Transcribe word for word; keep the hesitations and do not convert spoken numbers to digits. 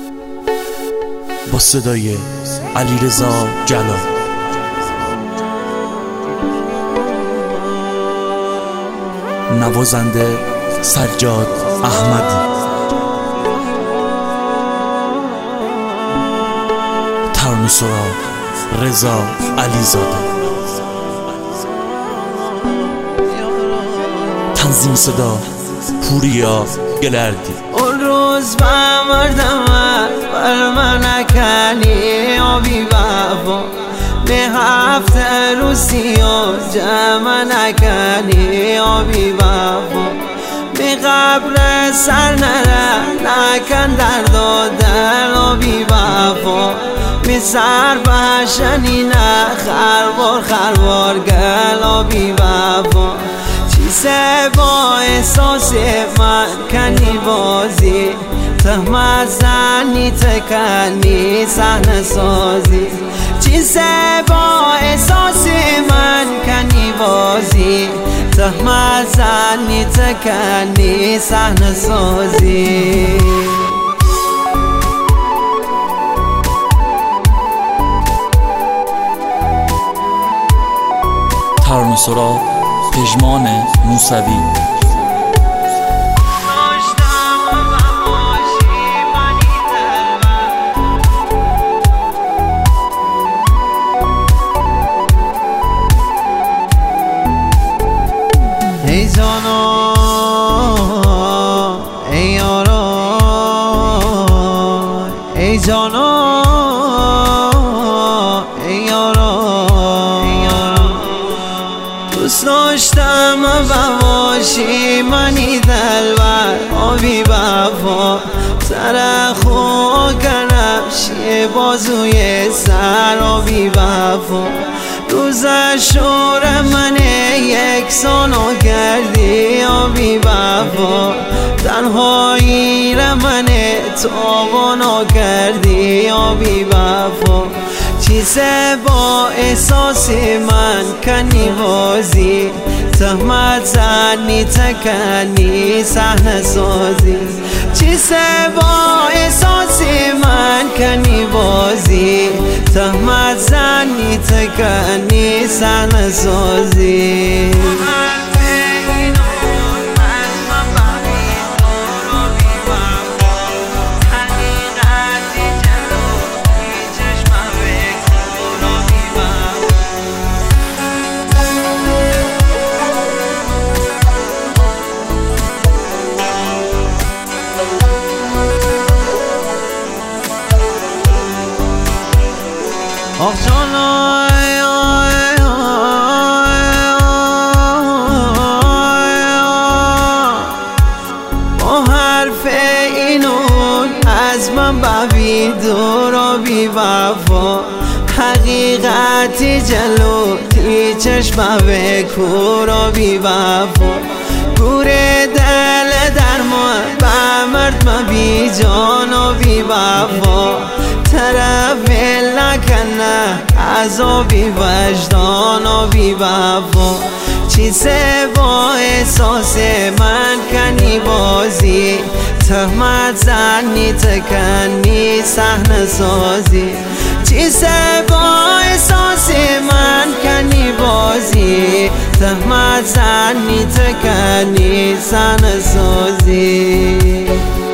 با صدای علیرضا جلال. نوازنده سجاد احمدی. ترانه سرا رضا علیزاده. تنظیم صدا پوریا گلردی. اون روز بمردم بر من نکنی آبی بابا، به هفته روزی و جمع نکنی آبی بابا، به قبر سر نره نکن درد و دل آبی بابا، به سر بشنی نه خربار خربار گل آبی بابا، چیزه با احساس من کنی بازی، تهمت زنی تکنی صحنه سازی، چیزه با احساس من کنی بازی، تهمت زنی تکنی صحنه سازی. ترانه سرا پژمان موسوی. ای جانا ای یارا ای جانا ای یارا دوست داشتم باشی منی دلبر آبی وفا، سر خو کنفشی بازوی سر آبی وفا، روز شور من یک سانو کردی آبی وفا، تنهایی را من تابانو کردی آبی وفا، چیزه با احساس من کنی بازی، تهمت زنی تکنی صحنه سازی، چیزه با احساس من کنی بازی، تهمت زنی تکنی صحنه سازی. آخ جانا با حرف اینون از من ببی دور آبی وفا، حقیقتی جلو تی چشم بکور آبی وفا، گور دل درمان بمرد مبی جان آبی وفا، طرف لکنه عذابی وجدان آبی وفا، چیزه با احساس من کنی بازی، تهمت زنی تکنی صحنه سازی، چیزه با احساس من کنی بازی، تهمت زنی تکنی صحنه سازی.